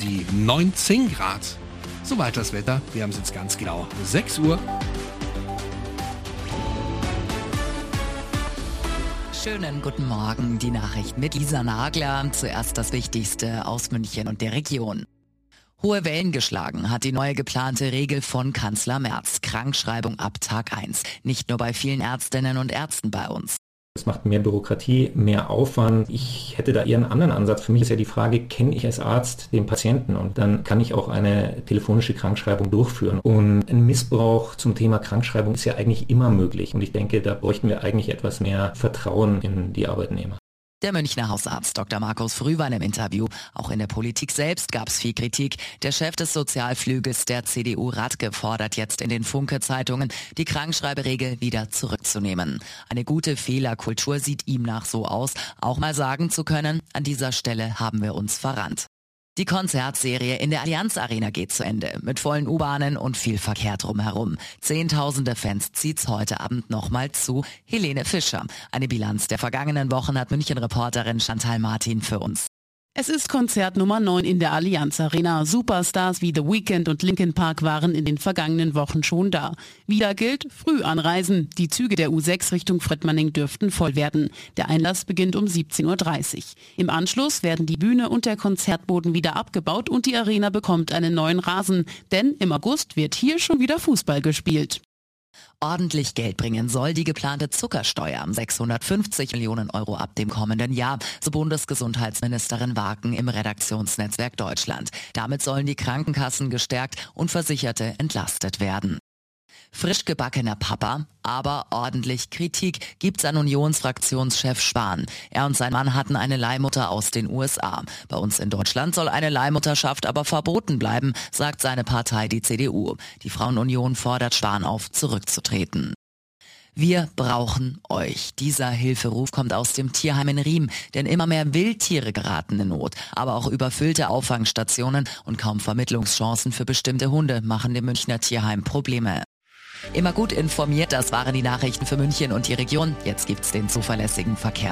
die 19 Grad. Soweit das Wetter. Wir haben es jetzt ganz genau 6 Uhr. Schönen guten Morgen, die Nachricht mit Lisa Nagler. Zuerst das Wichtigste aus München und der Region. Hohe Wellen geschlagen hat die neue geplante Regel von Kanzler Merz. Krankschreibung ab Tag 1. Nicht nur bei vielen Ärztinnen und Ärzten bei uns. Es macht mehr Bürokratie, mehr Aufwand. Ich hätte da eher einen anderen Ansatz. Für mich ist ja die Frage, kenne ich als Arzt den Patienten? Und dann kann ich auch eine telefonische Krankschreibung durchführen. Und ein Missbrauch zum Thema Krankschreibung ist ja eigentlich immer möglich. Und ich denke, da bräuchten wir eigentlich etwas mehr Vertrauen in die Arbeitnehmer. Der Münchner Hausarzt Dr. Markus Frühwein im Interview. Auch in der Politik selbst gab es viel Kritik. Der Chef des Sozialflügels der CDU Radke fordert jetzt in den Funke-Zeitungen, die Krankschreiberegel wieder zurückzunehmen. Eine gute Fehlerkultur sieht ihm nach so aus, auch mal sagen zu können, an dieser Stelle haben wir uns verrannt. Die Konzertserie in der Allianz Arena geht zu Ende, mit vollen U-Bahnen und viel Verkehr drumherum. Zehntausende Fans zieht's heute Abend nochmal zu. Helene Fischer. Eine Bilanz der vergangenen Wochen hat München-Reporterin Chantal Martin für uns. Es ist Konzert Nummer 9 in der Allianz Arena. Superstars wie The Weeknd und Linkin Park waren in den vergangenen Wochen schon da. Wieder gilt, früh anreisen. Die Züge der U6 Richtung Fröttmanning dürften voll werden. Der Einlass beginnt um 17.30 Uhr. Im Anschluss werden die Bühne und der Konzertboden wieder abgebaut und die Arena bekommt einen neuen Rasen. Denn im August wird hier schon wieder Fußball gespielt. Ordentlich Geld bringen soll die geplante Zuckersteuer. 650 Millionen Euro ab dem kommenden Jahr, so Bundesgesundheitsministerin Waken im Redaktionsnetzwerk Deutschland. Damit sollen die Krankenkassen gestärkt und Versicherte entlastet werden. Frisch gebackener Papa, aber ordentlich Kritik gibt's an Unionsfraktionschef Spahn. Er und sein Mann hatten eine Leihmutter aus den USA. Bei uns in Deutschland soll eine Leihmutterschaft aber verboten bleiben, sagt seine Partei, die CDU. Die Frauenunion fordert Spahn auf, zurückzutreten. Wir brauchen euch. Dieser Hilferuf kommt aus dem Tierheim in Riem, denn immer mehr Wildtiere geraten in Not. Aber auch überfüllte Auffangstationen und kaum Vermittlungschancen für bestimmte Hunde machen dem Münchner Tierheim Probleme. Immer gut informiert, das waren die Nachrichten für München und die Region. Jetzt gibt's den zuverlässigen Verkehr.